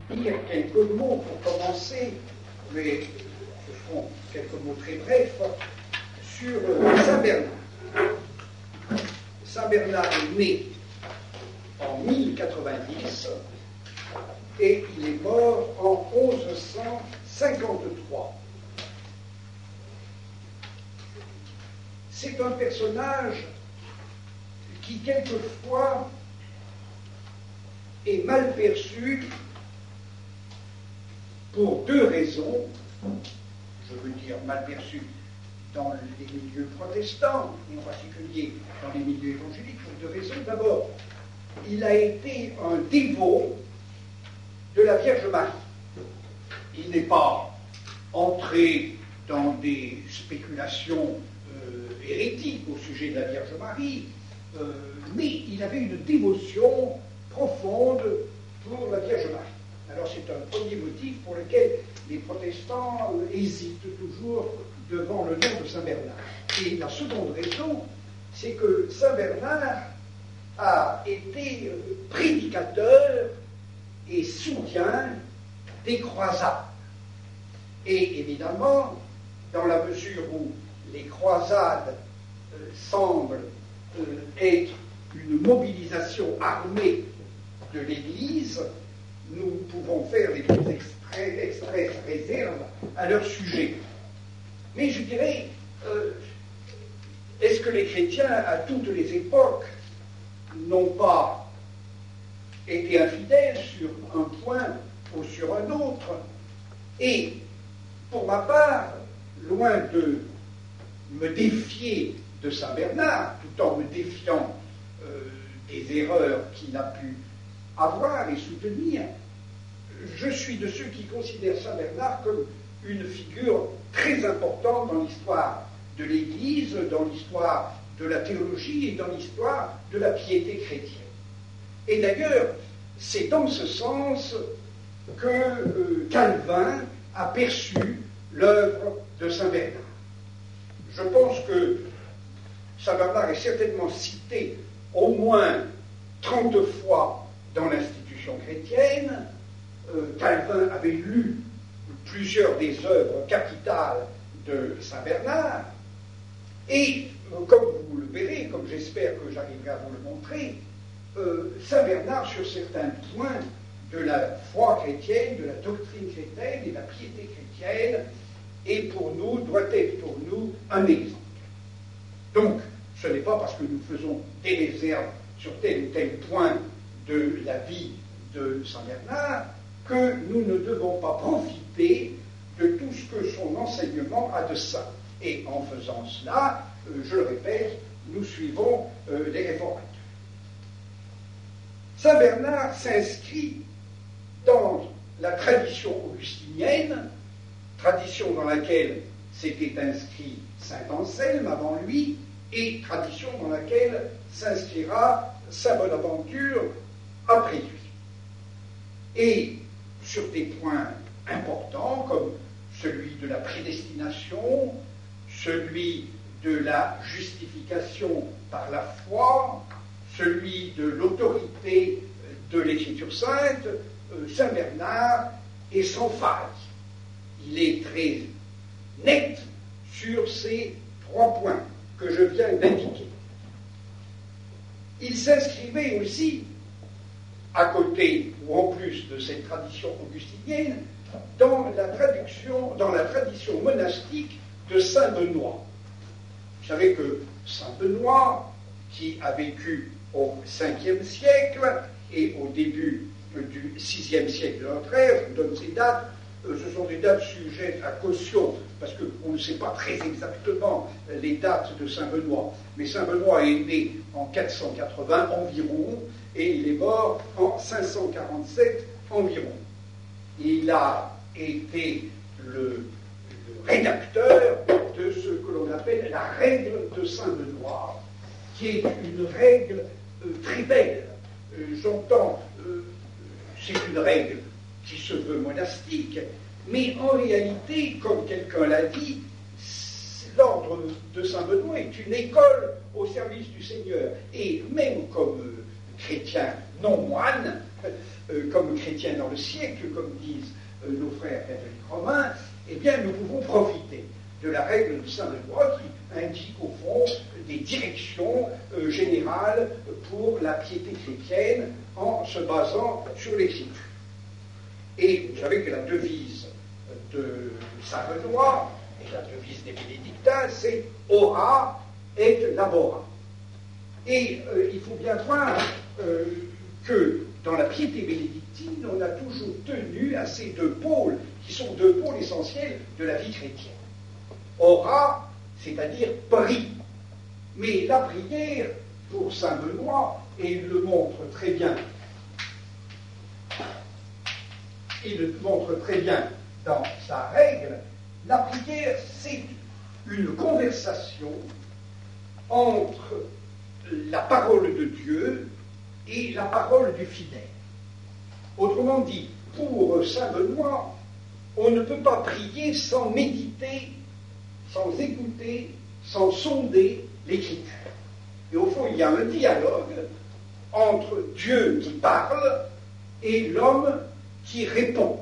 dire quelques mots pour commencer, mais ce seront quelques mots très brefs, sur Saint Bernard. Saint Bernard est né en 1090 et il est mort en 1153. C'est un personnage qui quelquefois est mal perçu pour deux raisons. Je veux dire mal perçu dans les milieux protestants, et en particulier dans les milieux évangéliques, pour deux raisons. D'abord, il a été un dévot de la Vierge Marie. Il n'est pas entré dans des spéculations hérétiques au sujet de la Vierge Marie, mais il avait une dévotion profonde pour la Vierge Marie. Alors c'est un premier motif pour lequel les protestants hésitent toujours devant le nom de Saint Bernard. Et la seconde raison, c'est que Saint Bernard a été prédicateur et soutien des croisades. Et évidemment, dans la mesure où les croisades semblent être une mobilisation armée de l'Église, nous pouvons faire les plus expresses réserves à leur sujet. Mais je dirais, est-ce que les chrétiens, à toutes les époques, n'ont pas été infidèles sur un point ou sur un autre? Et, pour ma part, loin de me défier de Saint Bernard, tout en me défiant des erreurs qu'il a pu avoir et soutenir, je suis de ceux qui considèrent Saint Bernard comme une figure très importante dans l'histoire de l'Église, dans l'histoire de la théologie et dans l'histoire de la piété chrétienne. Et d'ailleurs, c'est dans ce sens que Calvin a perçu l'œuvre de Saint Bernard. Je pense que Saint Bernard est certainement cité au moins 30 fois dans l'institution chrétienne. Calvin avait lu plusieurs des œuvres capitales de Saint Bernard, et comme vous le verrez, comme j'espère que j'arriverai à vous le montrer, Saint Bernard, sur certains points de la foi chrétienne, de la doctrine chrétienne et de la piété chrétienne, doit être pour nous un exemple. Donc, ce n'est pas parce que nous faisons des réserves sur tel ou tel point de la vie de Saint Bernard que nous ne devons pas profiter de tout ce que son enseignement a de saint. Et en faisant cela, je le répète, nous suivons les réformateurs. Saint Bernard s'inscrit dans la tradition augustinienne, tradition dans laquelle s'était inscrit saint Anselme avant lui, et tradition dans laquelle s'inscrira saint Bonaventure après lui. Et sur des points importants comme celui de la prédestination, celui de la justification par la foi, celui de l'autorité de l'Écriture sainte, Saint Bernard est sans faille. Il est très net sur ces trois points que je viens d'indiquer. Il s'inscrivait aussi, à côté ou en plus de cette tradition augustinienne, dans la tradition monastique de Saint Benoît. Vous savez que Saint Benoît, qui a vécu au 5e siècle et au début du 6e siècle de notre ère, je vous donne ces dates, ce sont des dates sujettes à caution, parce qu'on ne sait pas très exactement les dates de Saint Benoît. Mais Saint Benoît est né en 480 environ, et il est mort en 547 environ. Il a été le rédacteur de ce que l'on appelle la règle de Saint Benoît, qui est une règle très belle. J'entends, c'est une règle qui se veut monastique, mais en réalité, comme quelqu'un l'a dit, l'ordre de Saint-Benoît est une école au service du Seigneur. Et même comme chrétien non moine, comme chrétiens dans le siècle, comme disent nos frères catholiques romains, eh bien, nous pouvons profiter de la règle de Saint Benoît qui indique au fond des directions générales pour la piété chrétienne en se basant sur l'Écriture. Et vous savez que la devise de Saint Benoît et la devise des bénédictins, c'est ora et labora. Et il faut bien voir que dans la piété bénédictine, on a toujours tenu à ces deux pôles, qui sont deux pôles essentiels de la vie chrétienne. Ora, c'est-à-dire prie. Mais la prière, pour Saint Benoît, et il le montre très bien, dans sa règle, la prière, c'est une conversation entre la parole de Dieu et la parole du fidèle. Autrement dit, pour Saint Benoît, on ne peut pas prier sans méditer, sans écouter, sans sonder l'Écriture. Et au fond, il y a un dialogue entre Dieu qui parle et l'homme qui répond,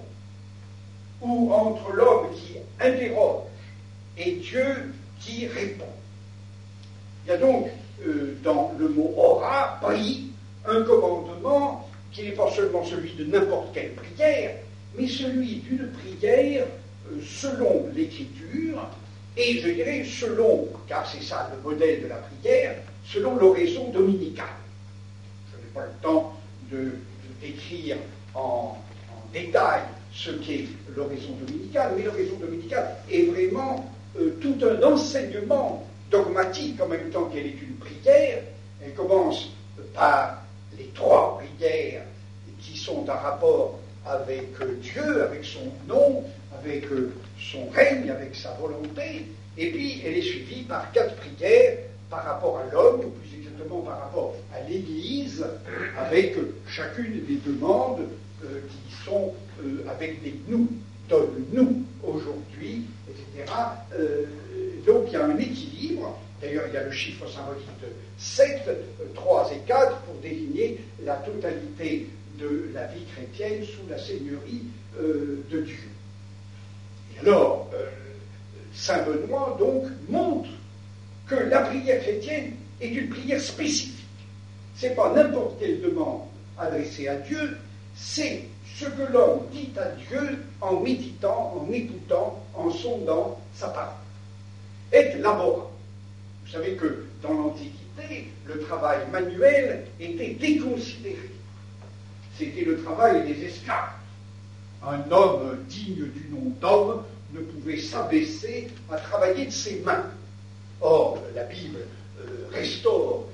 ou entre l'homme qui interroge et Dieu qui répond. Il y a donc dans le mot ora, prie, un commandement qui n'est pas seulement celui de n'importe quelle prière, mais celui d'une prière selon l'Écriture, et je dirais selon, car c'est ça le modèle de la prière, selon l'oraison dominicale. Je n'ai pas le temps de décrire en détail ce qu'est l'oraison dominicale, mais l'oraison dominicale est vraiment tout un enseignement dogmatique en même temps qu'elle est une prière. Elle commence par les trois prières qui sont en rapport avec Dieu, avec son nom, avec son règne, avec sa volonté, et puis elle est suivie par 4 prières par rapport à l'homme, ou plus exactement par rapport à l'Église, avec chacune des demandes qui sont avec des nous, donne-nous aujourd'hui, etc. Donc il y a un équilibre. D'ailleurs, il y a le chiffre symbolique de 7, 3 et 4 pour désigner la totalité de la vie chrétienne sous la seigneurie de Dieu. Et alors, Saint Benoît, donc, montre que la prière chrétienne est une prière spécifique. Ce n'est pas n'importe quelle demande adressée à Dieu, c'est ce que l'homme dit à Dieu en méditant, en écoutant, en sondant sa parole. Et labora. Vous savez que dans l'Antiquité, le travail manuel était déconsidéré. C'était le travail des esclaves. Un homme digne du nom d'homme ne pouvait s'abaisser à travailler de ses mains. Or, la Bible restaure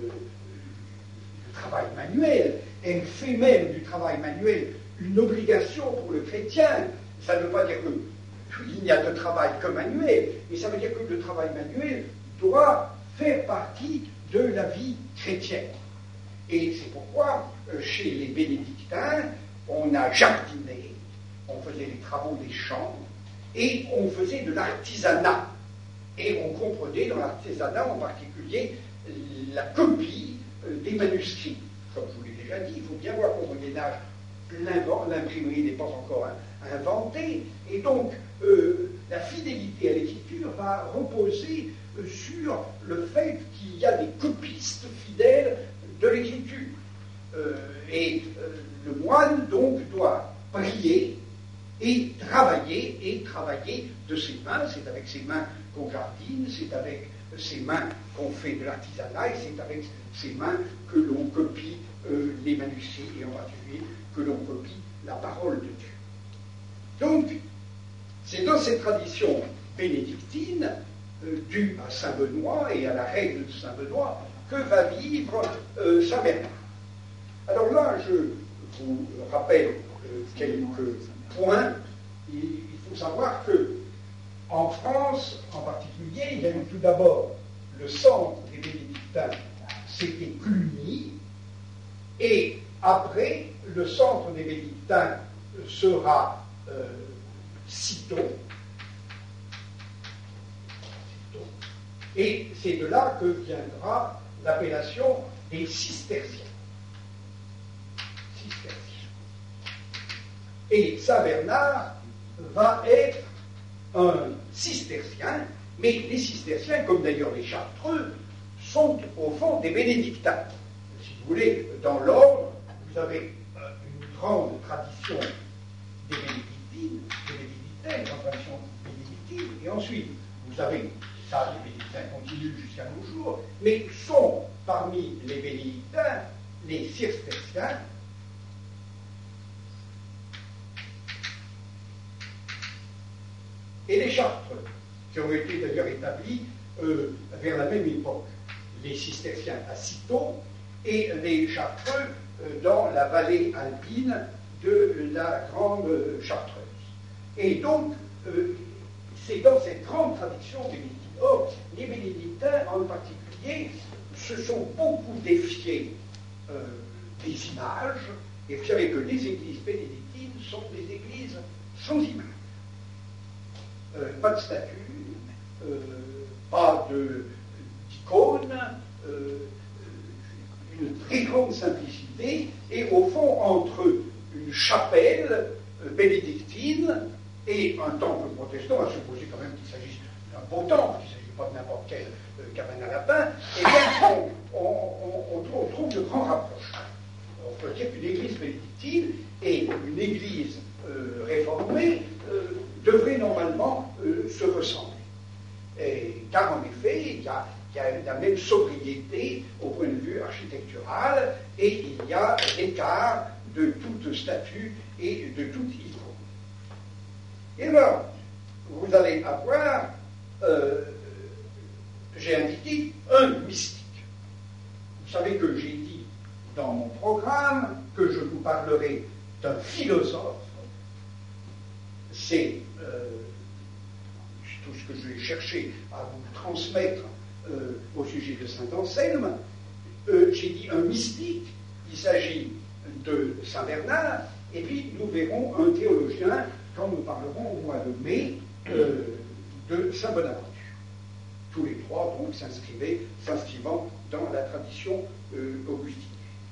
le travail manuel. Elle fait même du travail manuel une obligation pour le chrétien. Ça ne veut pas dire qu'il n'y a de travail que manuel, mais ça veut dire que le travail manuel doit faire partie de la vie chrétienne. Et c'est pourquoi, chez les bénédictins, on a jardiné, on faisait les travaux des champs, et on faisait de l'artisanat. Et on comprenait dans l'artisanat en particulier la copie des manuscrits. Comme je vous l'ai déjà dit, il faut bien voir qu'au Moyen-Âge, l'imprimerie n'est pas encore inventée, et donc la fidélité à l'écriture va reposer sur le fait qu'il y a des copistes fidèles de l'écriture. Le moine, donc, doit prier et travailler de ses mains. C'est avec ses mains qu'on jardine, c'est avec ses mains qu'on fait de l'artisanat, et c'est avec ses mains que l'on copie les manuscrits, et en particulier que l'on copie la parole de Dieu. Donc, c'est dans cette tradition bénédictine, due à Saint Benoît et à la règle de Saint Benoît, que va vivre Saint Bernard. Alors là, je vous rappelle quelques points. Il faut savoir que en France, en particulier, il y a eu tout d'abord le centre des bénédictins, c'était Cluny, et après, le centre des bénédictins sera Cîteaux, et c'est de là que viendra l'appellation des cisterciens. Et Saint Bernard va être un cistercien, mais les cisterciens, comme d'ailleurs les chartreux, sont au fond des bénédictins. Si vous voulez, dans l'ordre, vous avez une grande tradition des bénédictines, une grande tradition bénédictine, et ensuite, vous avez, ça, les bénédictins continuent jusqu'à nos jours, mais sont parmi les bénédictins les cisterciens, et les chartreux, qui ont été d'ailleurs établis vers la même époque. Les cisterciens à Cîteaux et les chartreux dans la vallée alpine de la Grande Chartreuse. Et donc, c'est dans cette grande tradition bénédictine. Or, les bénédictins en particulier se sont beaucoup défiés des images, et vous savez que les églises bénédictines sont des églises sans images. Pas de statue, pas d'icône, une très grande simplicité, et au fond, entre une chapelle bénédictine et un temple protestant, à supposer quand même qu'il s'agisse d'un beau temple, qu'il ne s'agit pas de n'importe quelle cabane à lapin, et bien on trouve de grands rapprochements. On peut dire qu'une église bénédictine et une église réformée devraient normalement se ressembler. Car en effet, il y a la même sobriété au point de vue architectural et il y a l'écart de toute statue et de toute icône. Et alors, vous allez avoir, j'ai indiqué, un mystique. Vous savez que j'ai dit dans mon programme que je vous parlerai d'un philosophe. C'est tout ce que je vais chercher à vous transmettre au sujet de Saint Anselme. J'ai dit un mystique, il s'agit de Saint Bernard, et puis nous verrons un théologien quand nous parlerons au mois de mai de Saint Bonaventure. Tous les trois, donc, s'inscrivant dans la tradition augustinienne.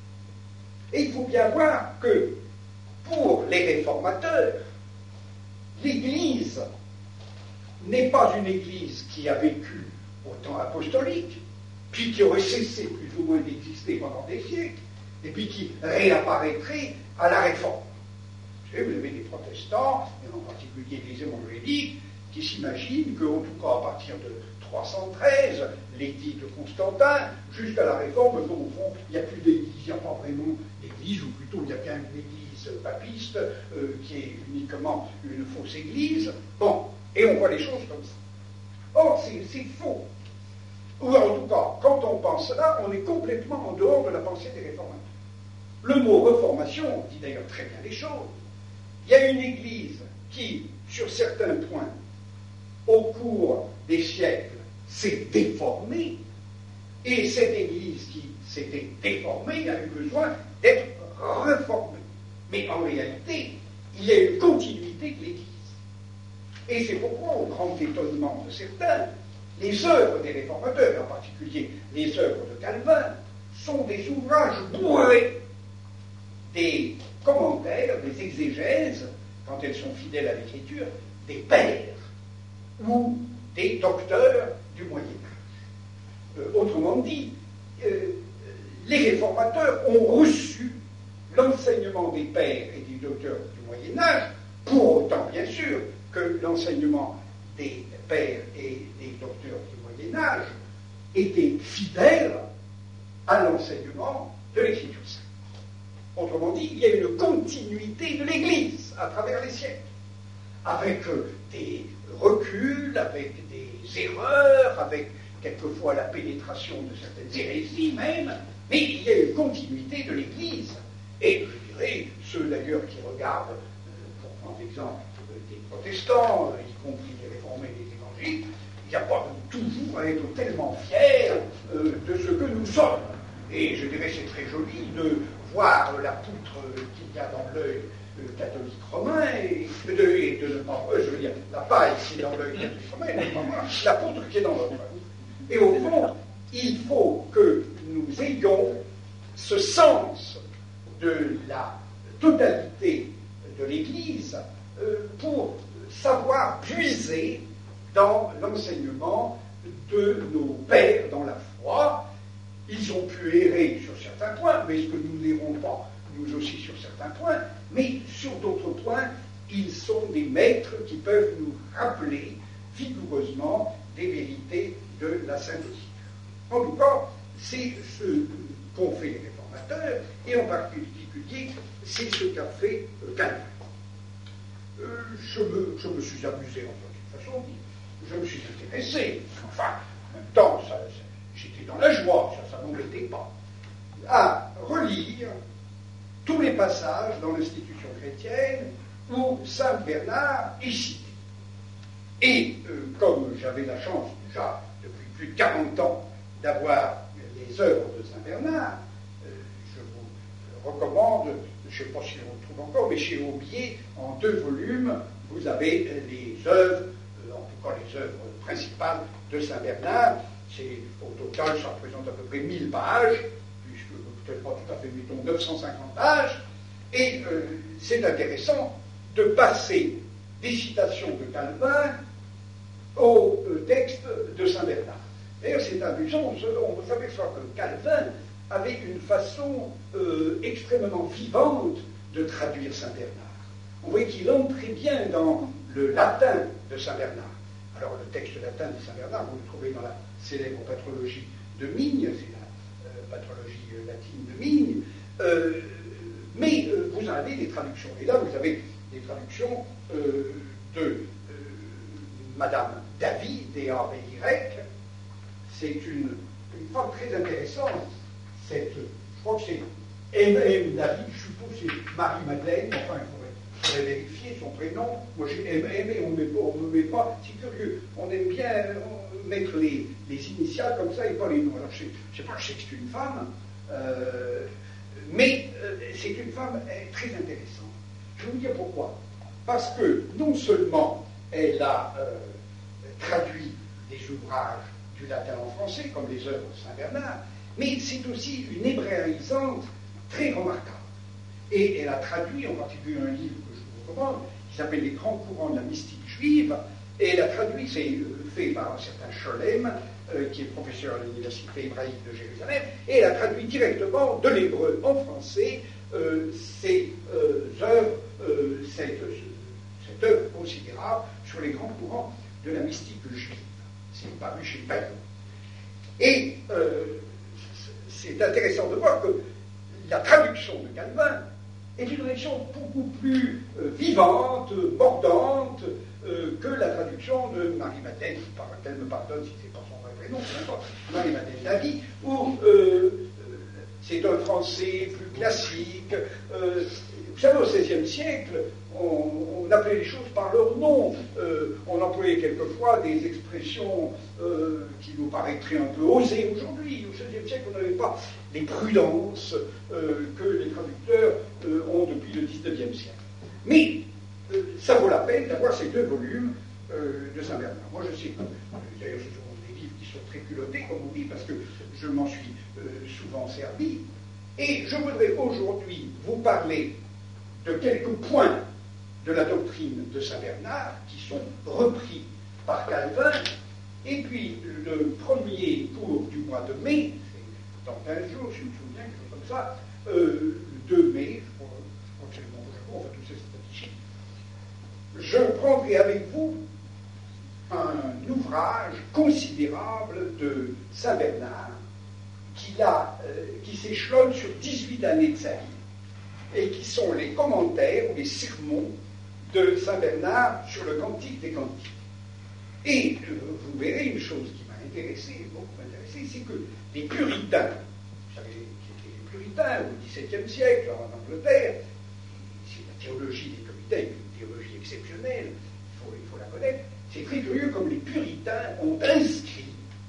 Et il faut bien voir que pour les réformateurs, l'Église n'est pas une Église qui a vécu au temps apostolique, puis qui aurait cessé plus ou moins d'exister pendant des siècles, et puis qui réapparaîtrait à la Réforme. Vous savez, vous avez des protestants, et en particulier des évangéliques, qui s'imaginent qu'en tout cas à partir de 313, l'édit de Constantin, jusqu'à la Réforme, bon, au fond, il n'y a plus d'église, il n'y a pas vraiment d'église, ou plutôt il y a bien une église papiste, qui est uniquement une fausse église. Bon, et on voit les choses comme ça. Or, c'est faux. Ou en tout cas, quand on pense cela, on est complètement en dehors de la pensée des réformateurs. Le mot réformation dit d'ailleurs très bien les choses. Il y a une église qui, sur certains points, au cours des siècles, s'est déformée, et cette église qui s'était déformée a eu besoin d'être réformée. Mais en réalité, il y a une continuité de l'Église. Et c'est pourquoi, au grand étonnement de certains, les œuvres des réformateurs, et en particulier les œuvres de Calvin, sont des ouvrages bourrés des commentaires, des exégèses, quand elles sont fidèles à l'Écriture, des pères ou des docteurs du Moyen-Âge. Autrement dit, les réformateurs ont reçu l'enseignement des pères et des docteurs du Moyen-Âge, pour autant, bien sûr, que l'enseignement des pères et des docteurs du Moyen-Âge était fidèle à l'enseignement de l'Écriture sainte. Autrement dit, il y a une continuité de l'Église à travers les siècles, avec des reculs, avec des erreurs, avec quelquefois la pénétration de certaines hérésies même, mais il y a une continuité de l'Église. Et je dirais, ceux d'ailleurs qui regardent, pour prendre l'exemple des protestants, y compris les réformés et les évangéliques, il n'y a pas toujours à être tellement fiers de ce que nous sommes. Et je dirais, c'est très joli de voir la poutre qu'il y a dans l'œil catholique romain et de ne pas, je veux dire, la paille qui est dans l'œil catholique romain, et non pas la poutre qui est dans notre œil. Et au fond, il faut que nous ayons ce sens de la totalité de l'Église l'Église pour savoir puiser dans l'enseignement de nos pères dans la foi. Ils ont pu errer sur certains points, mais est-ce que nous n'errons pas, nous aussi, sur certains points? Mais sur d'autres points, ils sont des maîtres qui peuvent nous rappeler vigoureusement des vérités de la Sainte Écriture. En tout cas, c'est ce qu'ont fait les réformateurs, et en particulier, c'est ce qu'a fait Calvin. Je me suis amusé en toute façon, je me suis intéressé, enfin, en même temps, j'étais dans la joie, ça ne m'embêtait pas, à relire tous les passages dans l'institution chrétienne où Saint Bernard est cité. Et comme j'avais la chance déjà depuis plus de 40 ans d'avoir les œuvres de Saint Bernard, je vous recommande, je ne sais pas si on le trouve encore, mais chez Aubier, en 2 volumes, vous avez les œuvres, en tout cas les œuvres principales de Saint Bernard. C'est, au total, ça représente à peu près 1000 pages, puisque peut-être pas tout à fait, mettons 950 pages, et c'est intéressant de passer des citations de Calvin au texte de Saint Bernard. D'ailleurs, c'est amusant, on s'aperçoit que Calvin avait une façon extrêmement vivante de traduire Saint Bernard. On voit qu'il entrait bien dans le latin de Saint Bernard. Alors, le texte latin de Saint Bernard, vous le trouvez dans la célèbre patrologie de Migne, c'est la patrologie latine de Migne, mais vous en avez des traductions. Et là, vous avez des traductions de Madame David, D-A-V-Y. C'est une femme très intéressante. Je crois que c'est M.M. David, je suppose que c'est Marie-Madeleine, enfin, il faudrait vérifier son prénom. Moi, j'ai M.M. et on ne me met pas. C'est curieux. On aime bien mettre les initiales comme ça et pas les noms. Alors, je sais pas, je sais que c'est une femme, mais c'est une femme très intéressante. Je vais vous dire pourquoi. Parce que non seulement elle a traduit des ouvrages du latin en français, comme les œuvres de Saint Bernard, mais c'est aussi une hébraïsante très remarquable. Et elle a traduit en particulier un livre que je vous recommande, qui s'appelle Les grands courants de la mystique juive, et elle a traduit, c'est fait par un certain Scholem, qui est professeur à l'université hébraïque de Jérusalem, et elle a traduit directement de l'hébreu en français ces œuvres, cette œuvre considérable sur les grands courants de la mystique juive. C'est paru chez Bayon. Et c'est intéressant de voir que la traduction de Calvin est une traduction beaucoup plus vivante, mordante, que la traduction de Marie-Madeleine, qu'elle me pardonne si ce n'est pas son vrai prénom, peu importe, Marie-Madeleine David, où c'est un français plus classique. Vous savez, au XVIe siècle, on appelait les choses par leur nom. On employait quelquefois des expressions qui nous paraîtraient un peu osées aujourd'hui. Au XVIe siècle, on n'avait pas les prudences que les traducteurs ont depuis le XIXe siècle. Mais ça vaut la peine d'avoir ces 2 volumes de Saint Bernard. Moi, je sais que, d'ailleurs, ce sont des livres qui sont très culottés, comme on dit, parce que je m'en suis souvent servi. Et je voudrais aujourd'hui vous parler de quelques points de la doctrine de Saint Bernard qui sont repris par Calvin. Et puis, le premier cours du mois de mai, c'est dans 15 jours, je me souviens, quelque chose comme ça, le 2 mai, je crois que c'est le bon Japon, enfin, tous ces statistiques, je prendrai avec vous un ouvrage considérable de Saint Bernard qui s'échelonne sur 18 années de sa vie et qui sont les commentaires ou les sermons de Saint Bernard sur le Cantique des Cantiques. Et vous verrez une chose qui m'a intéressé, beaucoup intéressé, c'est que les puritains, vous savez qui étaient les puritains au XVIIe siècle en Angleterre, c'est la théologie des puritains, une théologie exceptionnelle, il faut la connaître. C'est très curieux comme les puritains ont inscrit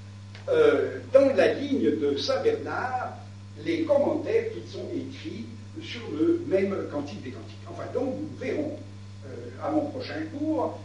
dans la ligne de Saint Bernard les commentaires qu'ils ont écrits sur le même Cantique des Cantiques. Enfin, donc, nous verrons à mon prochain cours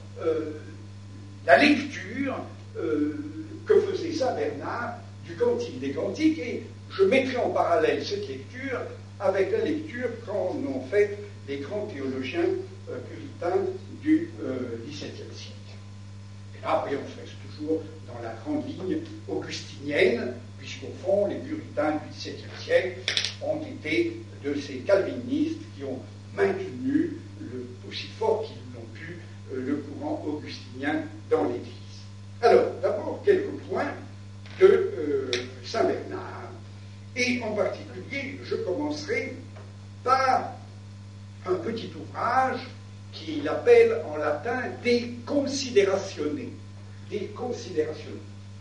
la lecture que faisait Saint Bernard du Cantique des Cantiques, et je mettrai en parallèle cette lecture avec la lecture qu'en ont faite les grands théologiens puritains du XVIIe siècle. Et là, voyez, on se reste toujours dans la grande ligne augustinienne, puisqu'au fond, les puritains du XVIIe siècle ont été de ces calvinistes qui ont maintenu, aussi fort qu'ils l'ont pu, le courant augustinien dans l'Église. Alors, d'abord, quelques points de Saint Bernard. Et en particulier, je commencerai par un petit ouvrage qu'il appelle en latin De Consideratione. De Consideratione.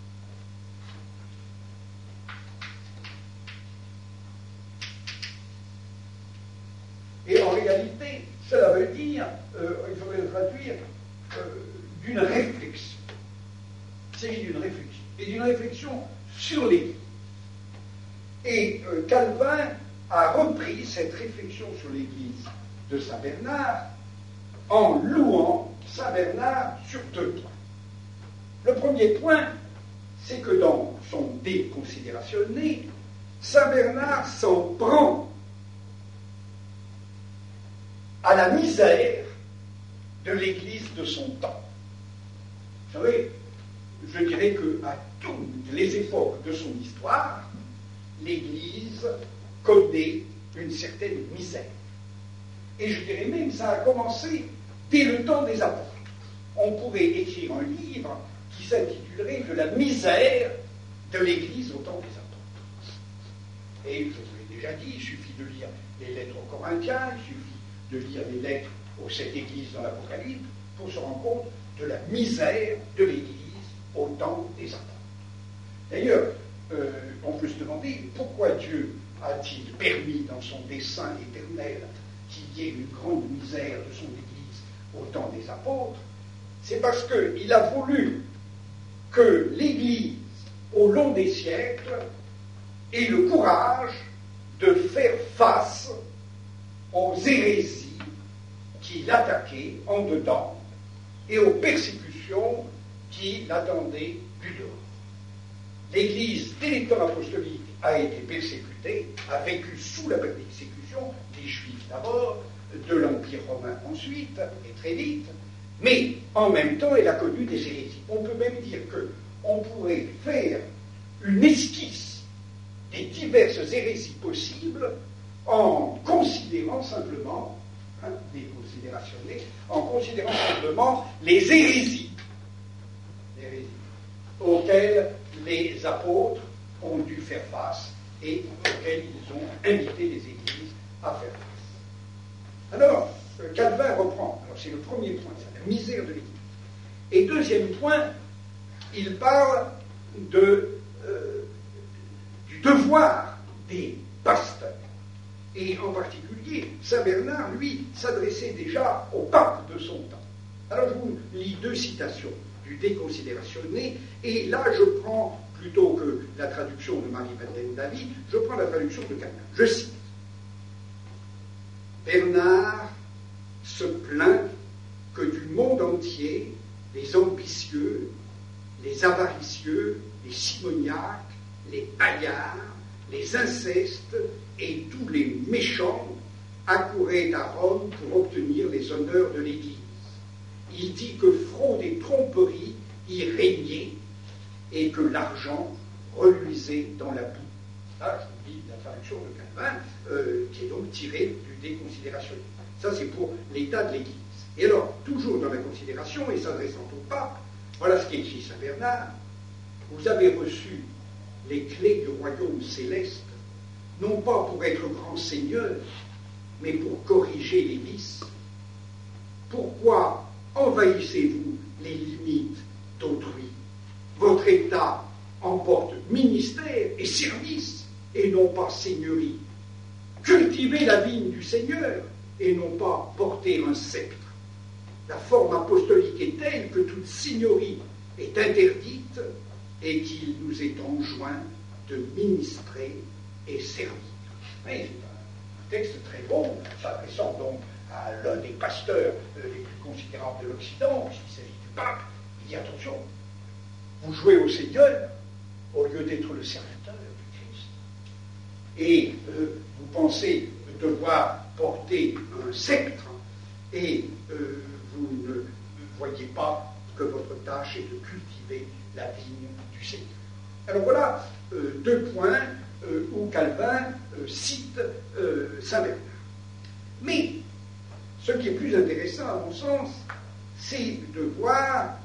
Et en réalité, cela veut dire, il faudrait le traduire, d'une réflexion. Il s'agit d'une réflexion. Et d'une réflexion sur l'Église. Et Calvin a repris cette réflexion sur l'Église de Saint Bernard en louant Saint Bernard sur deux points. Le premier point, c'est que dans son De Consideratione, Saint Bernard s'en prend à la misère de l'Église de son temps. Vous savez, je dirais qu'à toutes les époques de son histoire, l'Église connaît une certaine misère. Et je dirais même que ça a commencé dès le temps des apôtres. On pourrait écrire un livre qui s'intitulerait « De la misère de l'Église au temps des apôtres ». Et je vous l'ai déjà dit, il suffit de lire les lettres aux Corinthiens, il suffit de lire les lettres aux 7 églises dans l'Apocalypse pour se rendre compte de la misère de l'Église au temps des apôtres. D'ailleurs, on peut se demander pourquoi Dieu a-t-il permis dans son dessein éternel qu'il y ait une grande misère de son Église au temps des apôtres. C'est parce qu'il a voulu que l'Église, au long des siècles, ait le courage de faire face aux hérésies qui l'attaquaient en dedans et aux persécutions qui l'attendaient du dehors. L'Église, dès les temps apostoliques, a été persécutée, a vécu sous la persécution des Juifs d'abord, de l'Empire romain ensuite, et très vite, mais en même temps, elle a connu des hérésies. On peut même dire qu'on pourrait faire une esquisse des diverses hérésies possibles en considérant simplement, en considérant simplement les hérésies auxquelles les apôtres ont dû faire face et auxquelles ils ont invité les églises à faire face. Alors, Calvin reprend, alors c'est le premier point, c'est la misère de l'Église. Et deuxième point, il parle du devoir des pasteurs. Et en particulier, Saint Bernard, lui, s'adressait déjà au pape de son temps. Alors je vous lis deux citations du De Consideratione, et là je prends, plutôt que la traduction de Marie-Madeleine David, je prends la traduction de Calvin. Je cite. Bernard se plaint que du monde entier, les ambitieux, les avaricieux, les simoniaques, les paillards, les incestes et tous les méchants accouraient à Rome pour obtenir les honneurs de l'Église. Il dit que fraude et tromperie y régnaient et que l'argent reluisait dans la boue. Là, je vous lis la traduction de Calvin, qui est donc tirée du De Consideratione. Ça, c'est pour l'état de l'Église. Et alors, toujours dans la considération, et s'adressant au pape, voilà ce qu'écrit Saint Bernard. Vous avez reçu les clés du royaume céleste, non pas pour être grand seigneur, mais pour corriger les vices. Pourquoi envahissez-vous les limites d'autrui? Votre état emporte ministère et service, et non pas seigneurie. Cultivez la vigne du Seigneur, et non pas porter un sceptre. La forme apostolique est telle que toute seigneurie est interdite, et qu'il nous est enjoint de ministrer et servir. Oui, c'est un texte très bon, s'adressant donc à l'un des pasteurs les plus considérables de l'Occident, puisqu'il s'agit du pape. Il dit attention, vous jouez au Seigneur au lieu d'être le serviteur du Christ. Et vous pensez devoir porter un sceptre et vous ne voyez pas que votre tâche est de cultiver la vigne du Seigneur. Alors voilà deux points où Calvin cite Saint Bernard. Mais ce qui est plus intéressant à mon sens, c'est de voir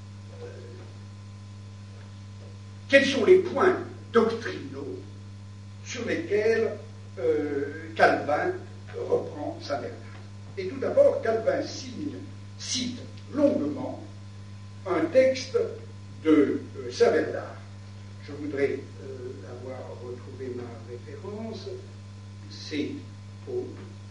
quels sont les points doctrinaux sur lesquels Calvin reprend Saint Bernard. Et tout d'abord, Calvin cite longuement un texte de Saint Bernard. Je voudrais avoir retrouvé ma référence. C'est au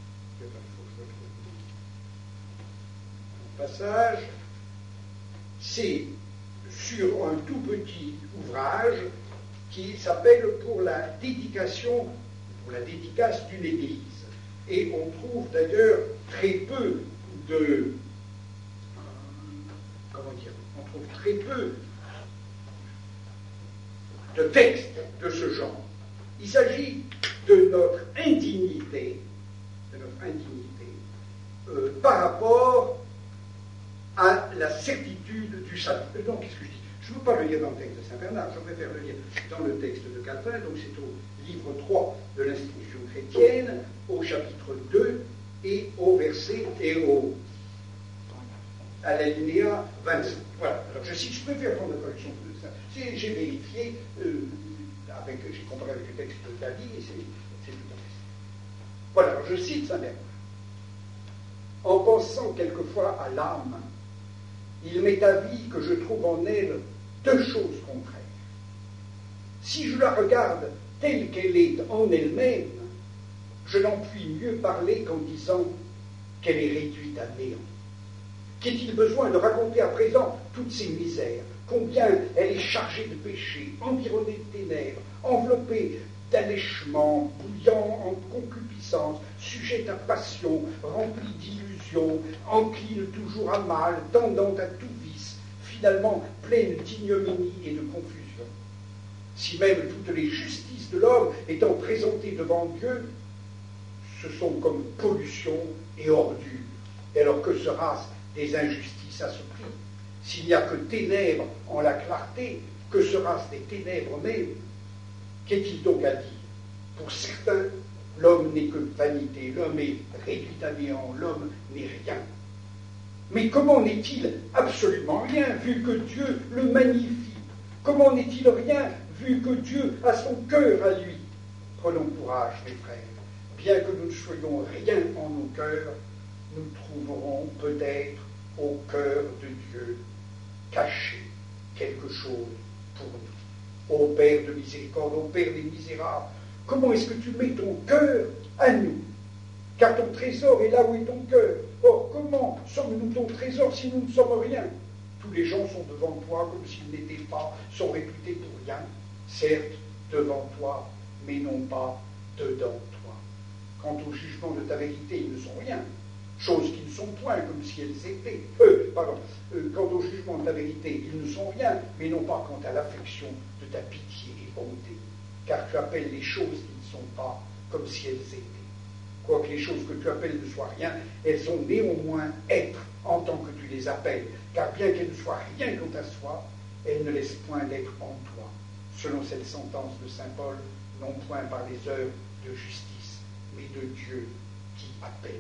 passage. C'est sur un tout petit ouvrage qui s'appelle pour la dédicace d'une église. Et on trouve d'ailleurs très peu de textes de ce genre. Il s'agit de notre indignité par rapport à la certitude du salut. Donc, qu'est-ce que je dis? Je ne veux pas le lire dans le texte de Saint Bernard, je préfère le lire dans le texte de Calvin, donc c'est au livre 3 de l'instruction chrétienne, au chapitre 2 et au verset à l'alinéa 25. Voilà. Alors je préfère prendre la correction de ça. J'ai vérifié, j'ai comparé avec le texte de David, et c'est tout à fait ça. Voilà, alors je cite Saint Bernard. En pensant quelquefois à l'âme, il m'est avis que je trouve en elle deux choses contraires. Si je la regarde telle qu'elle est en elle-même, je n'en puis mieux parler qu'en disant qu'elle est réduite à néant. Qu'est-il besoin de raconter à présent toutes ces misères, combien elle est chargée de péchés, environnée de ténèbres, enveloppée d'allèchements, bouillant en concupiscence, sujette à passion, remplie d'illusions, encline toujours à mal, tendant à tout vice, finalement pleine d'ignominie et de confusion. Si même toutes les justices de l'homme étant présentées devant Dieu, ce sont comme pollution et ordure. Et alors que sera-ce des injustices à ce prix? S'il n'y a que ténèbres en la clarté, que sera-ce des ténèbres même? Qu'est-il donc à dire? Pour certains, l'homme n'est que vanité, l'homme est réduit à néant, l'homme n'est rien. Mais comment n'est-il absolument rien, vu que Dieu le magnifie? Comment n'est-il rien, vu que Dieu a son cœur à lui? Prenons courage, mes frères. Bien que nous ne soyons rien en nos cœurs, nous trouverons peut-être au cœur de Dieu caché quelque chose pour nous. Ô Père de miséricorde, ô Père des misérables, comment est-ce que tu mets ton cœur à nous? Car ton trésor est là où est ton cœur. Or, comment sommes-nous ton trésor si nous ne sommes rien? Tous les gens sont devant toi comme s'ils n'étaient pas, sont réputés pour rien. Certes, devant toi, mais non pas dedans toi. Quant au jugement de ta vérité, ils ne sont rien. Choses qui ne sont point comme si elles étaient. Quant au jugement de ta vérité, ils ne sont rien, mais non pas quant à l'affection de ta pitié et bonté. Car tu appelles les choses qui ne sont pas comme si elles étaient. Quoique les choses que tu appelles ne soient rien, elles ont néanmoins être en tant que tu les appelles. Car bien qu'elles ne soient rien quant à soi, elles ne laissent point d'être en toi. Selon cette sentence de saint Paul, non point par les œuvres de justice, mais de Dieu qui appelle.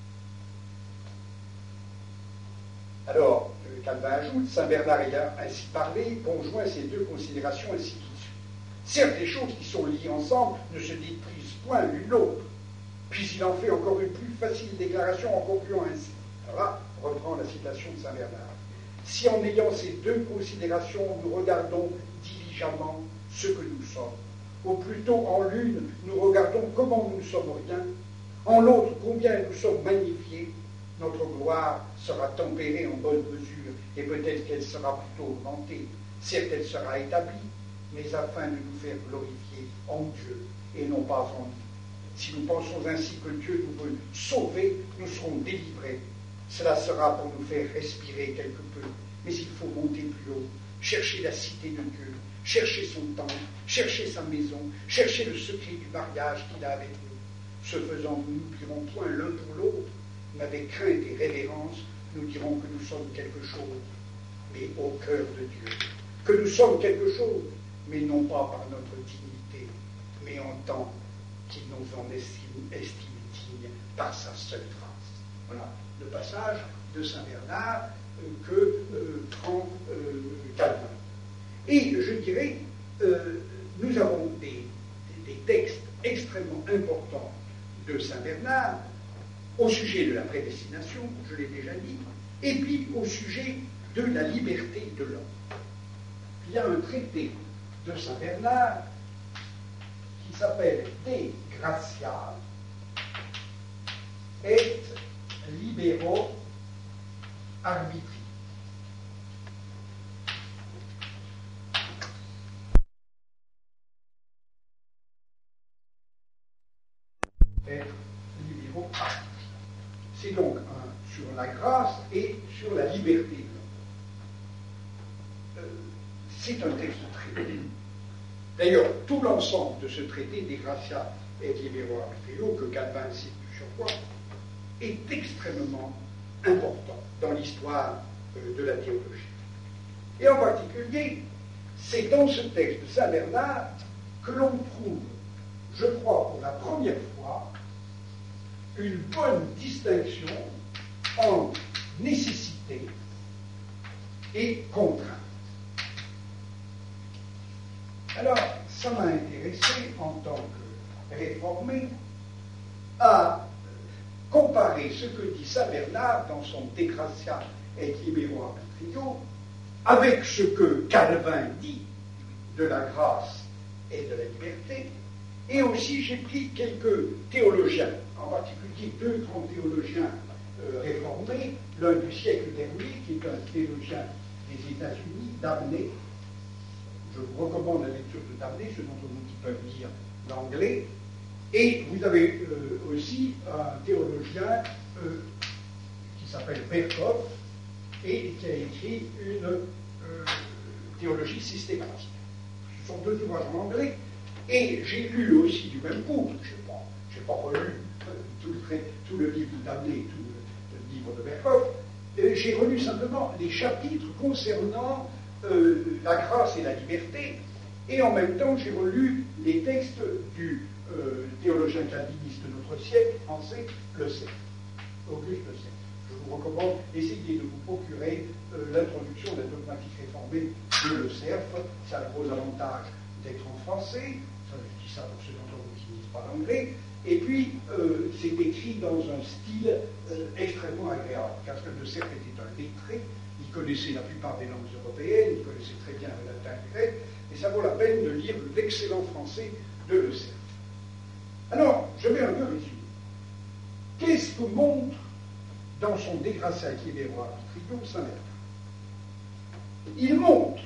Alors, Calvin ajoute, Saint Bernard ayant ainsi parlé, conjoint ces deux considérations ainsi qu'il suit. Certes, les choses qui sont liées ensemble ne se détruisent point l'une l'autre. Puis il en fait encore une plus facile déclaration en concluant ainsi. Alors là, on reprend la citation de Saint Bernard. Si en ayant ces deux considérations, nous regardons diligemment ce que nous sommes, ou plutôt en l'une, nous regardons comment nous ne sommes rien, en l'autre, combien nous sommes magnifiés, notre gloire sera tempérée en bonne mesure, et peut-être qu'elle sera plutôt augmentée. Certes, elle sera établie, mais afin de nous faire glorifier en Dieu, et non pas en nous. Si nous pensons ainsi que Dieu nous veut sauver, nous serons délivrés. Cela sera pour nous faire respirer quelque peu, mais il faut monter plus haut, chercher la cité de Dieu, chercher son temple, chercher sa maison, chercher le secret du mariage qu'il a avec nous. Ce faisant, nous ne dirons point l'un pour l'autre, mais avec crainte et révérence, nous dirons que nous sommes quelque chose, mais au cœur de Dieu. Que nous sommes quelque chose, mais non pas par notre dignité, mais en tant qu'il nous en estime digne par sa seule grâce. Voilà le passage de Saint Bernard que prend Calvin. Et je dirais, nous avons des textes extrêmement importants de Saint Bernard au sujet de la prédestination, je l'ai déjà dit, et puis au sujet de la liberté de l'homme. Il y a un traité de Saint Bernard qui s'appelle De Gratia et Libero Arbitri. Et Libero Arbitri. C'est donc sur la grâce et sur la liberté. C'est un texte très long. D'ailleurs, tout l'ensemble de ce traité, De Gratia et Libero Arbitrio, que Calvin cite plusieurs fois, est extrêmement important dans l'histoire de la théologie. Et en particulier, c'est dans ce texte de Saint Bernard que l'on trouve, je crois pour la première fois, une bonne distinction entre nécessité et contrainte. Alors, ça m'a intéressé en tant que réformé à comparer ce que dit Saint Bernard dans son De Gratia et Libero Arbitrio avec ce que Calvin dit de la grâce et de la liberté. Et aussi, j'ai pris quelques théologiens, en particulier deux grands théologiens réformés, l'un du siècle dernier, qui est un théologien des États-Unis, Dabney. Je vous recommande la lecture de Dabney, ceux d'entre vous qui peuvent lire l'anglais. Et vous avez aussi un théologien qui s'appelle Berkhoff et qui a écrit une théologie systématique. Ce sont deux ouvrages en anglais. Et j'ai lu aussi du même coup, je n'ai pas relu tout le livre de Dabney, tout le livre de Berkhoff, j'ai relu simplement les chapitres concernant la grâce et la liberté, et en même temps j'ai relu les textes du théologien calviniste de notre siècle, français, Le Cerf, Auguste Le Cerf. Je vous recommande, essayez de vous procurer l'introduction de la dogmatique réformée de Le Cerf. Ça a le gros avantage d'être en français, je dis ça pour ceux d'entre vous qui ne lisent pas l'anglais, et puis c'est écrit dans un style extrêmement agréable. Pascal de Cerf était un lettré, il connaissait la plupart des langues européennes, il connaissait très bien le latin et le grec, et ça vaut la peine de lire l'excellent français de Le Cerf. Alors, je vais un peu résumer. Qu'est-ce que montre dans son De Gratia et Libero Arbitrio Saint Bernard? Il montre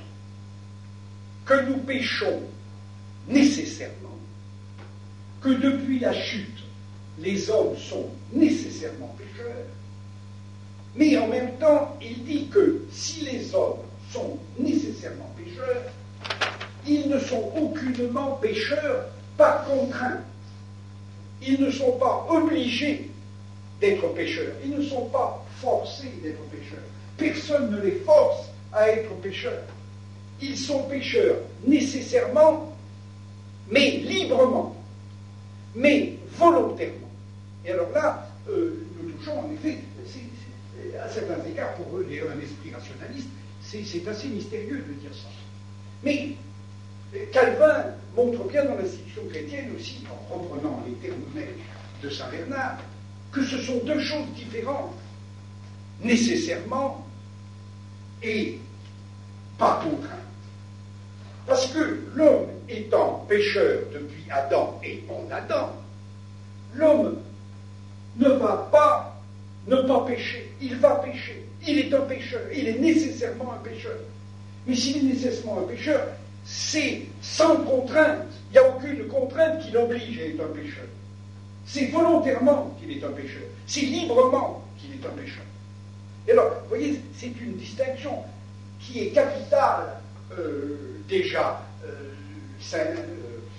que nous péchons nécessairement, que depuis la chute, les hommes sont nécessairement pécheurs, mais en même temps, il dit que si les hommes sont nécessairement pécheurs, ils ne sont aucunement pécheurs par contrainte. Ils ne sont pas obligés d'être pécheurs. Ils ne sont pas forcés d'être pécheurs. Personne ne les force à être pécheurs. Ils sont pécheurs nécessairement, mais librement, mais volontairement. Et alors là, nous touchons en effet, à certains égards, pour eux, un esprit rationaliste, c'est assez mystérieux de dire ça. Mais Calvin montre bien dans l'institution chrétienne aussi, en reprenant les termes mêmes de Saint Bernard, que ce sont deux choses différentes, nécessairement et par contrainte. Parce que l'homme étant pécheur depuis Adam et en Adam, l'homme ne va pas ne pas pécher, il va pécher, il est un pécheur, il est nécessairement un pécheur. Mais s'il est nécessairement un pécheur, c'est sans contrainte, il n'y a aucune contrainte qui l'oblige à être un pécheur. C'est volontairement qu'il est un pécheur, c'est librement qu'il est un pécheur. Et alors, vous voyez, c'est une distinction qui est capitale déjà.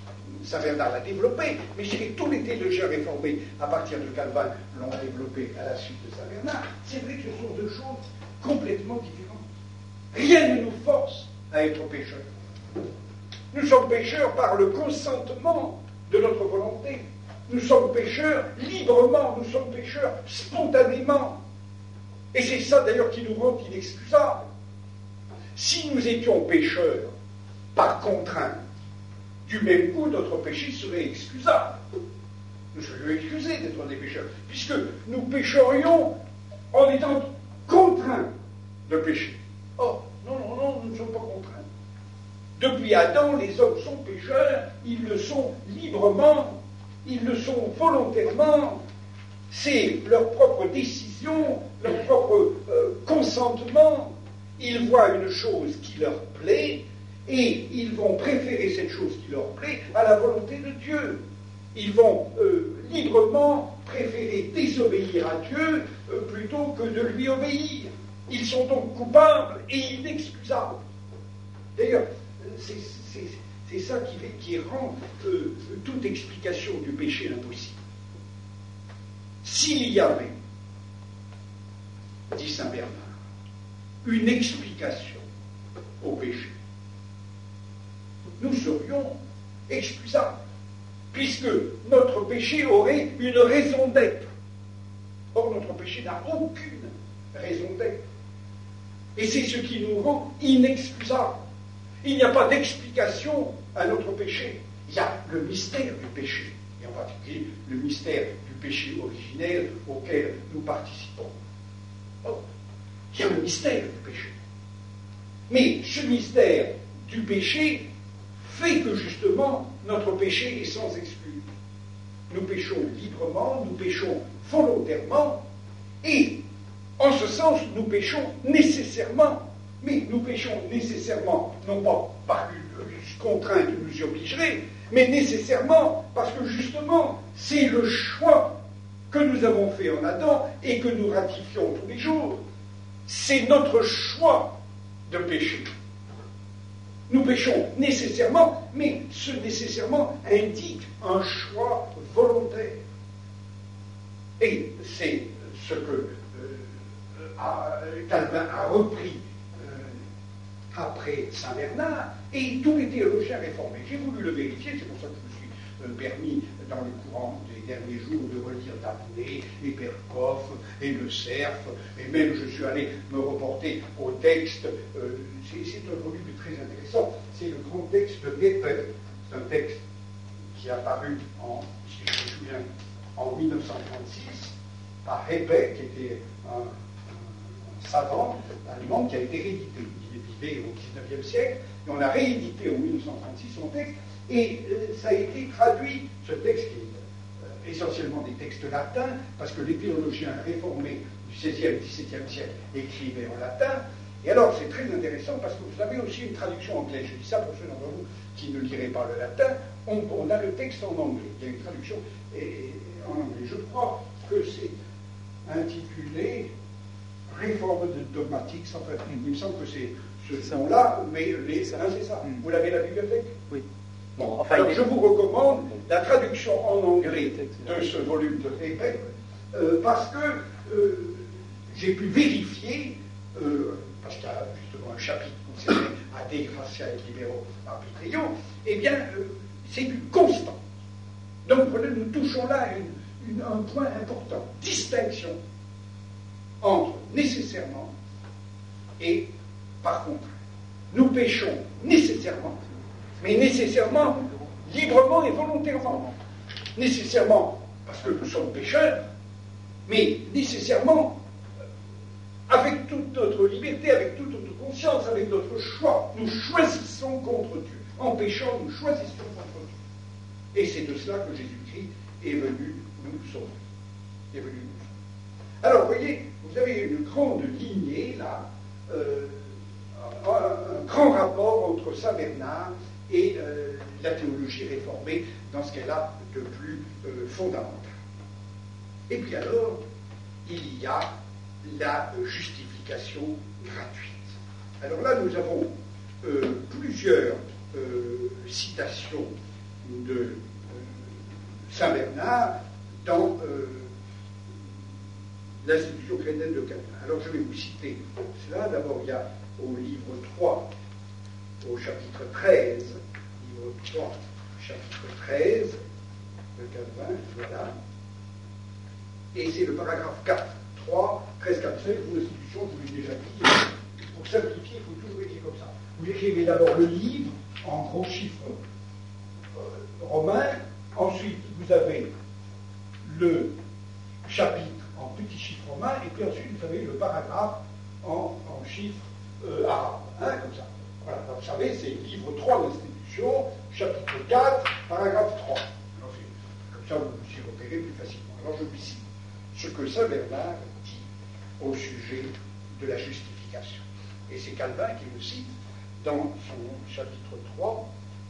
Saint Bernard l'a développé, mais je dirais que tous les théologiens réformés à partir de Calvin l'ont développé à la suite de Saint Bernard. C'est vrai que ce sont deux choses complètement différentes. Rien ne nous force à être pécheurs. Nous sommes pécheurs par le consentement de notre volonté. Nous sommes pécheurs librement, nous sommes pécheurs spontanément. Et c'est ça d'ailleurs qui nous rend inexcusables. Si nous étions pécheurs par contrainte, du même coup, notre péché serait excusable. Nous serions excusés d'être des pécheurs, puisque nous pécherions en étant contraints de pécher. Or, non, nous ne sommes pas contraints. Depuis Adam, les hommes sont pécheurs, ils le sont librement, ils le sont volontairement. C'est leur propre décision, leur propre consentement. Ils voient une chose qui leur plaît et ils vont préférer cette chose qui leur plaît à la volonté de Dieu. Ils vont librement préférer désobéir à Dieu plutôt que de lui obéir. Ils sont donc coupables et inexcusables. D'ailleurs, c'est ça qui rend toute explication du péché impossible. S'il y avait, dit Saint Bernard, une explication au péché, nous serions excusables, puisque notre péché aurait une raison d'être. Or, notre péché n'a aucune raison d'être. Et c'est ce qui nous rend inexcusables. Il n'y a pas d'explication à notre péché. Il y a le mystère du péché, et en particulier le mystère du péché originel auquel nous participons. Oh, il y a le mystère du péché. Mais ce mystère du péché fait que justement notre péché est sans excuse. Nous péchons librement, nous péchons volontairement, et en ce sens nous péchons nécessairement. Mais nous péchons nécessairement, non pas par une contrainte qui nous y obligerait, mais nécessairement parce que justement c'est le choix que nous avons fait en Adam et que nous ratifions tous les jours. C'est notre choix de pécher. Nous péchons nécessairement, mais ce nécessairement indique un choix volontaire. Et c'est ce que Calvin a repris après Saint Bernard et tous les théologiens réformés. J'ai voulu le vérifier, c'est pour ça que je me suis permis, dans le courant des derniers jours, de relire Damné, et Berkoff, et Le Cerf, et même je suis allé me reporter au texte, c'est un volume très intéressant, c'est le grand texte de Goethe, c'est un texte qui est apparu, si je me souviens, en 1936, par Heppe, qui était un savant allemand qui a été réédité. Il vivait au XIXe siècle, et on a réédité en 1936 son texte, et ça a été traduit, ce texte qui est essentiellement des textes latins, parce que les théologiens réformés du XVIe, XVIIe siècle écrivaient en latin, et alors c'est très intéressant parce que vous avez aussi une traduction anglaise. Je dis ça pour ceux d'entre vous qui ne liraient pas le latin, on a le texte en anglais, il y a une traduction en anglais. Je crois que c'est intitulé Réforme de dogmatique, enfin, il me semble que c'est ce nom-là, mais c'est ça. Vous l'avez à la bibliothèque? Oui. Bon, enfin, alors je vous recommande la traduction en anglais de ce volume de Heppe, parce que j'ai pu vérifier, parce qu'il y a justement un chapitre consacré à De gratia et libero arbitrio, eh bien, c'est du constant. Donc, nous touchons là un point important, distinction entre nécessairement et par contrainte. Nous péchons nécessairement, mais nécessairement librement et volontairement. Nécessairement parce que nous sommes pécheurs, mais nécessairement avec toute notre liberté, avec toute notre conscience, avec notre choix. Nous choisissons contre Dieu. En péchant, nous choisissons contre Dieu. Et c'est de cela que Jésus-Christ est venu nous sauver. Est venu nous sauver. Alors, vous voyez, vous avez une grande lignée, là, un grand rapport entre Saint Bernard et la théologie réformée dans ce qu'elle a de plus fondamental. Et puis alors, il y a la justification gratuite. Alors là, nous avons plusieurs citations de Saint Bernard dans l'institution chrétienne de Calvin. Alors je vais vous citer cela. D'abord, il y a au livre 3, au chapitre 13, livre 3, chapitre 13 de Calvin, voilà. Et c'est le paragraphe 4, 3, 13, 4. Vous savez, pour l'institution, je vous l'ai déjà dit, pour simplifier, il faut toujours écrire comme ça. Vous écrivez d'abord le livre en gros chiffres romains, ensuite vous avez le chapitre en petits chiffres romains, et puis ensuite vous avez le paragraphe en chiffres arabes, hein, comme ça. Voilà, donc, vous savez, c'est livre 3 de l'institution, chapitre 4, paragraphe 3. Alors, comme ça, vous vous y repérez plus facilement. Alors, je vous cite ce que Saint Bernard dit au sujet de la justification. Et c'est Calvin qui le cite dans son chapitre 3,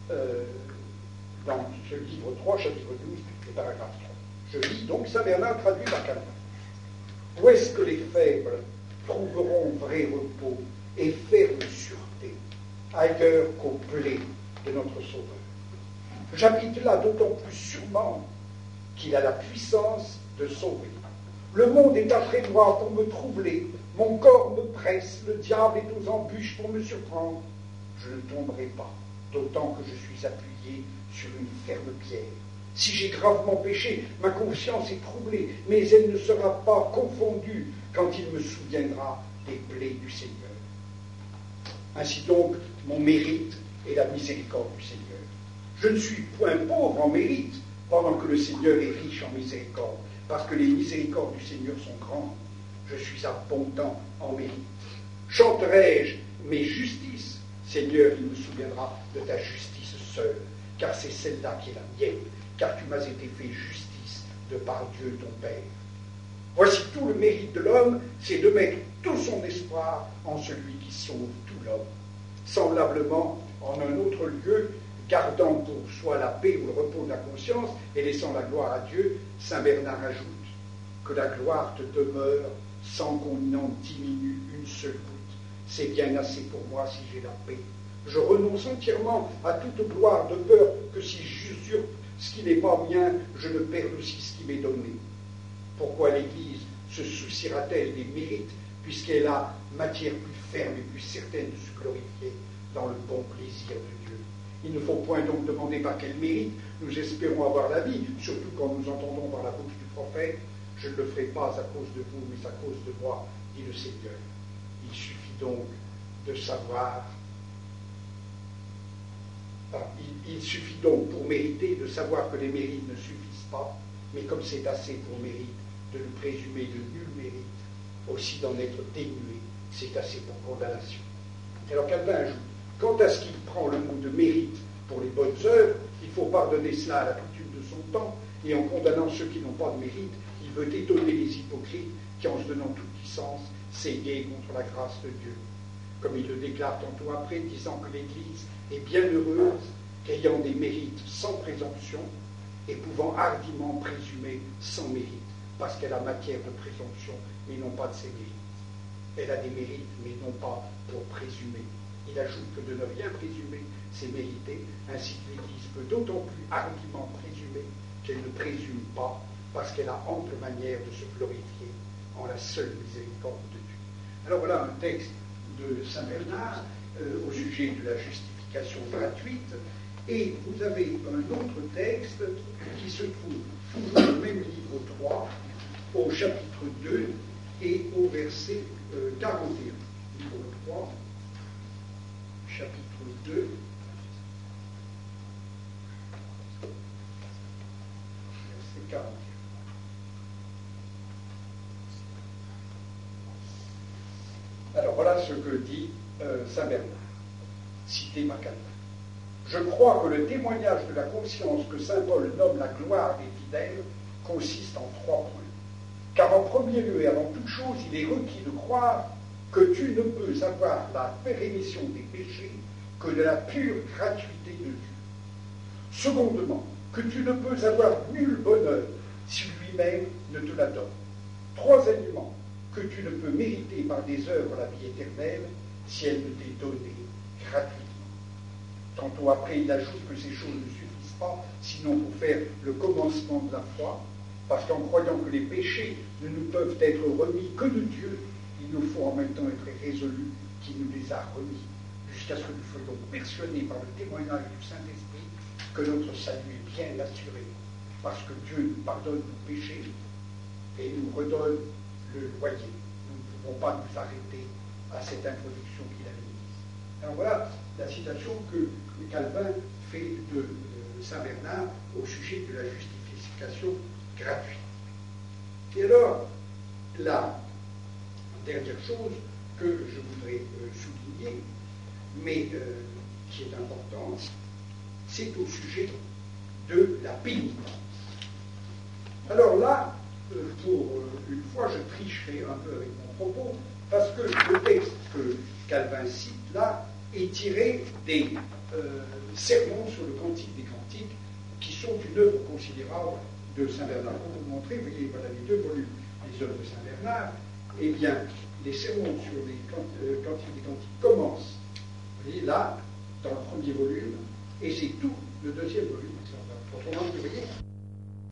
dans ce livre 3, chapitre 12, le paragraphe 3. Je lis donc Saint Bernard traduit par Calvin. Où est-ce que les faibles trouveront vrai repos et ferme sûreté, ailleurs qu'au blé de notre Sauveur? J'habite là d'autant plus sûrement qu'il a la puissance de sauver. Le monde est après moi pour me troubler, mon corps me presse, le diable est aux embûches pour me surprendre. Je ne tomberai pas, d'autant que je suis appuyé sur une ferme pierre. Si j'ai gravement péché, ma conscience est troublée, mais elle ne sera pas confondue quand il me souviendra des plaies du Seigneur. Ainsi donc, mon mérite est la miséricorde du Seigneur. Je ne suis point pauvre en mérite, pendant que le Seigneur est riche en miséricorde, parce que les miséricordes du Seigneur sont grandes. Je suis abondant en mérite. Chanterai-je mes justices? Seigneur, il me souviendra de ta justice seule, car c'est celle-là qui est la mienne, car tu m'as été fait justice de par Dieu ton Père. Voici tout le mérite de l'homme, c'est de mettre tout son espoir en celui qui sauve tout l'homme. Semblablement, en un autre lieu, gardant pour soi la paix ou le repos de la conscience et laissant la gloire à Dieu, Saint Bernard ajoute que la gloire te demeure sans qu'on en diminue une seule goutte. C'est bien assez pour moi si j'ai la paix. Je renonce entièrement à toute gloire de peur que si j'usurpe ce qui n'est pas mien, je ne perde aussi ce qui m'est donné. Pourquoi l'Église se souciera-t-elle des mérites, puisqu'elle a matière plus ferme et plus certaine de se glorifier dans le bon plaisir de Dieu? Il ne faut point donc demander par quel mérite nous espérons avoir la vie, surtout quand nous entendons par la bouche du prophète « Je ne le ferai pas à cause de vous, mais à cause de moi, dit le Seigneur ». Il suffit donc de savoir, il suffit donc pour mériter de savoir que les mérites ne suffisent pas, mais comme c'est assez pour mérite de nous présumer de nul mérite, aussi d'en être dénué, c'est assez pour condamnation. Alors Calvin ajoute, quant à ce qu'il prend le mot de mérite pour les bonnes œuvres, il faut pardonner cela à la coutume de son temps, et en condamnant ceux qui n'ont pas de mérite, il veut étonner les hypocrites qui, en se donnant toute puissance, s'égaient contre la grâce de Dieu. Comme il le déclare tantôt après, disant que l'Église est bien heureuse qu'ayant des mérites sans présomption et pouvant hardiment présumer sans mérite, parce qu'elle a matière de présomption, mais non pas de ses mérites. Elle a des mérites, mais non pas pour présumer. Il ajoute que de ne rien présumer, c'est mériter, ainsi que l'Église peut d'autant plus hardiment présumer qu'elle ne présume pas, parce qu'elle a ample manière de se glorifier en la seule miséricorde de Dieu. Alors voilà un texte de Saint Bernard au sujet de la justification gratuite, et vous avez un autre texte qui se trouve toujours dans le même livre 3, au chapitre 2 et au verset 41. Livre 3, chapitre 2, verset 41. Alors voilà ce que dit Saint Bernard, cité par Calvin. Je crois que le témoignage de la conscience que saint Paul nomme la gloire des fidèles consiste en 3 points. Car en premier lieu et avant toute chose, il est requis de croire que tu ne peux avoir la rémission des péchés que de la pure gratuité de Dieu. Secondement, que tu ne peux avoir nul bonheur si lui-même ne te la donne. Troisièmement, que tu ne peux mériter par des œuvres la vie éternelle si elle ne t'est donnée gratuitement. Tantôt après, il ajoute que ces choses ne suffisent pas, sinon pour faire le commencement de la foi, parce qu'en croyant que les péchés ne nous peuvent être remis que de Dieu, il nous faut en même temps être résolus qu'il nous les a remis, jusqu'à ce que nous soyons persuadés par le témoignage du Saint-Esprit que notre salut est bien assuré, parce que Dieu nous pardonne nos péchés et nous redonne le loyer. Nous ne pouvons pas nous arrêter à cette introduction qu'il avait mise. Alors voilà la citation que Calvin fait de Saint Bernard au sujet de la justification gratuite. Et alors, la dernière chose que je voudrais souligner, mais qui est importante, c'est au sujet de la pénitence. Alors là, pour une fois, je tricherai un peu avec mon propos, parce que le texte que Calvin cite là est tiré des sermons sur le Cantique des Cantiques, qui sont une œuvre considérable de Saint Bernard. Pour vous montrer, vous voyez, voilà les deux volumes des œuvres de Saint Bernard. Eh bien, les sermons sur les Cantiques des Cantiques commencent, vous voyez, là, dans le premier volume, et c'est tout le deuxième volume. Autrement, vous voyez,